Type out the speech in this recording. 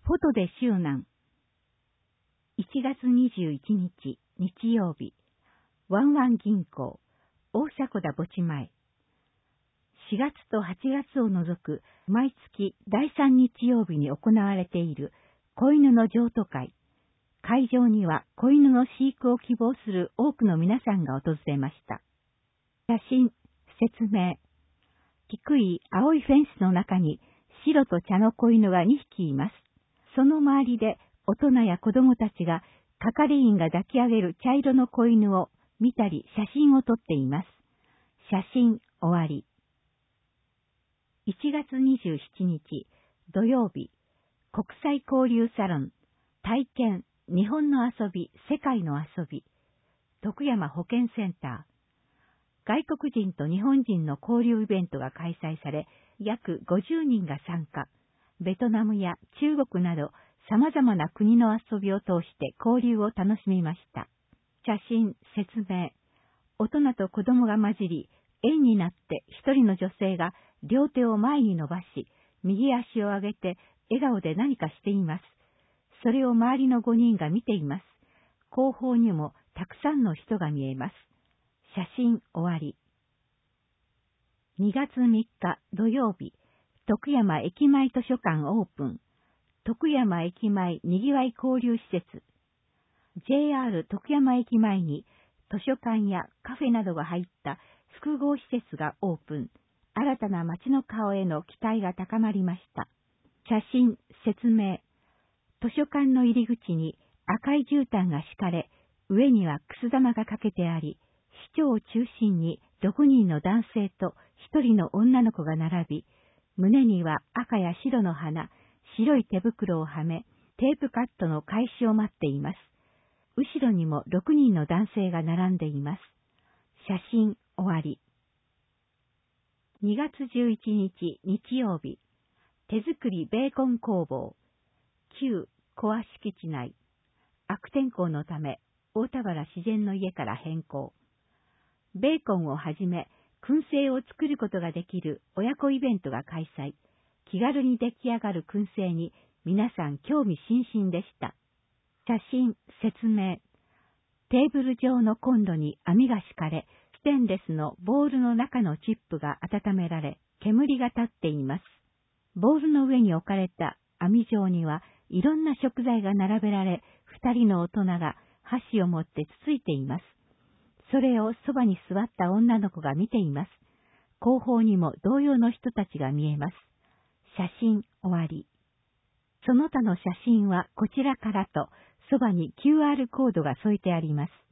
フォトで周南。1月21日、日曜日。ワンワン銀行、大迫田墓地前。4月と8月を除く毎月第3日曜日に行われている子犬の譲渡会。会場には子犬の飼育を希望する多くの皆さんが訪れました。写真、説明。低い青いフェンスの中に白と茶の子犬が2匹います。その周りで大人や子供たちが係員が抱き上げる茶色の子犬を見たり写真を撮っています。写真終わり。1月27日土曜日、国際交流サロン、体験、日本の遊び、世界の遊び、徳山保健センター。外国人と日本人の交流イベントが開催され、約50人が参加。ベトナムや中国など様々な国の遊びを通して交流を楽しみました。写真、説明。大人と子供が混じり、円になって一人の女性が両手を前に伸ばし、右足を上げて笑顔で何かしています。それを周りの5人が見ています。後方にもたくさんの人が見えます。写真終わり。2月3日土曜日、徳山駅前図書館オープン。徳山駅前にぎわい交流施設。JR 徳山駅前に図書館やカフェなどが入った複合施設がオープン。新たな街の顔への期待が高まりました。写真、説明。図書館の入り口に赤い絨毯が敷かれ、上にはくす玉がかけてあり、市長を中心に6人の男性と1人の女の子が並び、胸には赤や白の花、白い手袋をはめ、テープカットの開始を待っています。後ろにも6人の男性が並んでいます。写真終わり。2月11日日曜日、手作りベーコン工房、旧コア敷地内。悪天候のため、大田原自然の家から変更。ベーコンをはじめ、燻製を作ることができる親子イベントが開催。気軽に出来上がる燻製に皆さん興味津々でした。写真、説明。テーブル上のコンロに網が敷かれ、ステンレスのボウルの中のチップが温められ、煙が立っています。ボウルの上に置かれた網状にはいろんな食材が並べられ、2人の大人が箸を持ってつついています。それをそばに座った女の子が見ています。後方にも同様の人たちが見えます。写真終わり。その他の写真はこちらからと、そばに QR コードが添えてあります。